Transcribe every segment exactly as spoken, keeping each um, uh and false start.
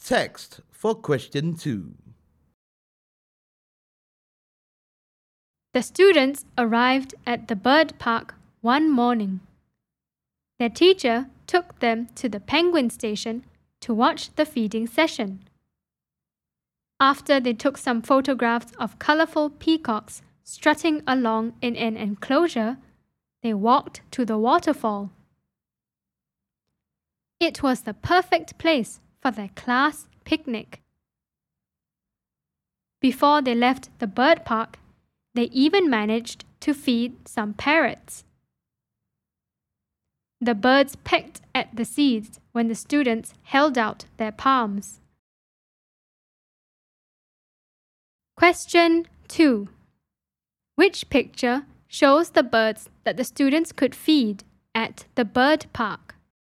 Text for question two. The students arrived at the bird park one morning. Their teacher took them to the penguin station to watch the feeding session. After they took some photographs of colorful peacocks strutting along in an enclosure, they walked to the waterfall. It was the perfect place for their class picnic. Before they left the bird park, they even managed to feed some parrots. The birds pecked at the seeds when the students held out their palms. Question two. Which picture shows the birds that the students could feed at the bird park?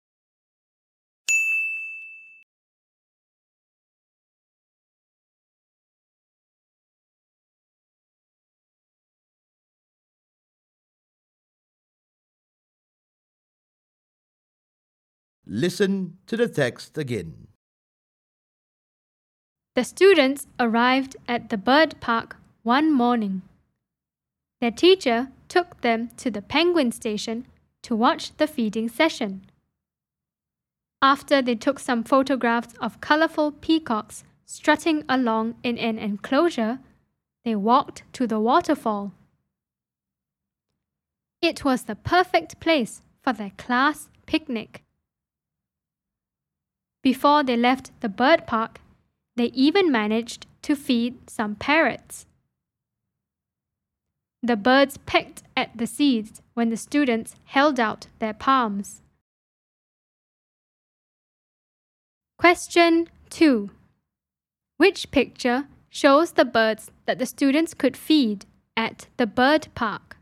Listen to the text again. The students arrived at the bird park one morning. Their teacher took them to the penguin station to watch the feeding session. After they took some photographs of colorful peacocks strutting along in an enclosure, they walked to the waterfall. It was the perfect place for their class picnic. Before they left the bird park, they even managed to feed some parrots. The birds pecked at the seeds when the students held out their palms. Question two. Which picture shows the birds that the students could feed at the bird park?